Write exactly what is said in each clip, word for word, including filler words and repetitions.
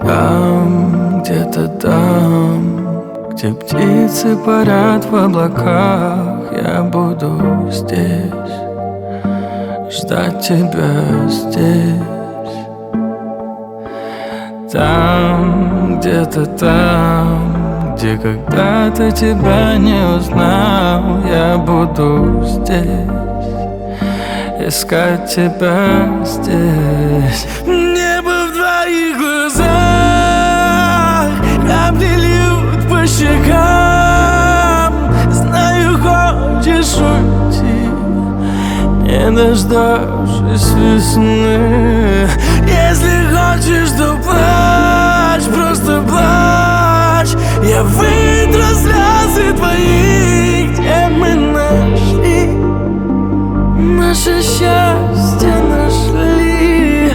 Там, где-то там, где птицы парят в облаках, я буду здесь, ждать тебя здесь. Там, где-то там, где когда-то тебя не узнал, я буду здесь, искать тебя здесь. Небо в твоих глазах, капли льют по щекам. Знаю, хочешь уйти, не дождавшись весны. Если хочешь, то плачь, просто плачь. Я вытру слезы твои, где мы нашли наше счастье, нашли.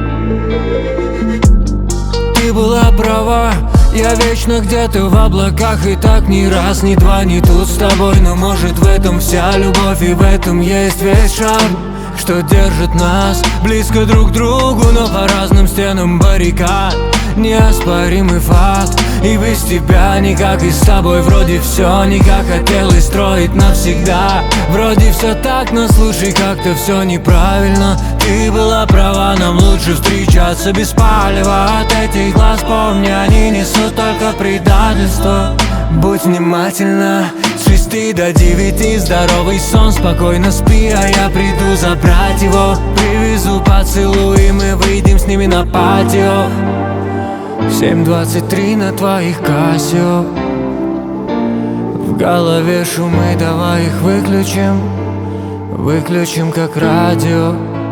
Ты была права, я вечно где-то в облаках. И так ни раз, ни два, ни тут с тобой. Но может в этом вся любовь, и в этом есть весь шарм, что держит нас близко друг к другу, но по разным стенам баррикад. Неоспоримый факт, и без тебя никак, и с тобой вроде все не как хотелось строить навсегда. Вроде все так, но слушай, как-то все неправильно. Ты была права, нам лучше встречаться без палева. От этих глаз помни, они несут только предательство. Будь внимательна, с шести до девяти здоровый сон, спокойно спи, а я приду забрать его. Привезу поцелуй, и мы выйдем с ними на патио. Семь двадцать три на твоих Кассио. В голове шумы, давай их выключим. Выключим как радио.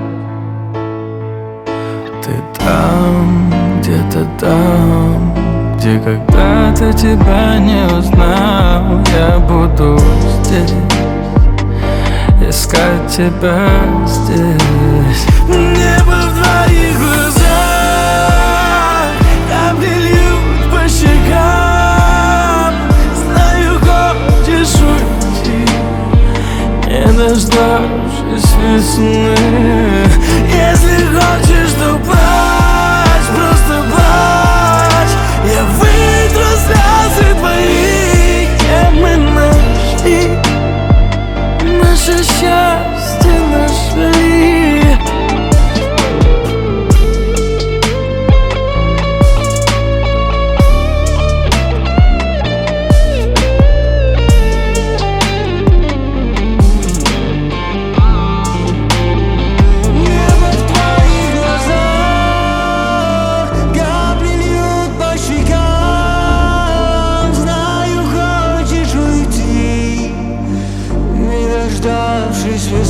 Ты там, где-то там, где когда-то тебя не узнал, я буду здесь, искать тебя здесь. Небо в твоих глазах, капли льют по щекам. Знаю, хочешь уйти, не дождавшись весны. Если хочешь, то плачь, просто плачь. Я вытру слезы твои, где мы нашли наше счастье, нашли. Дождавшись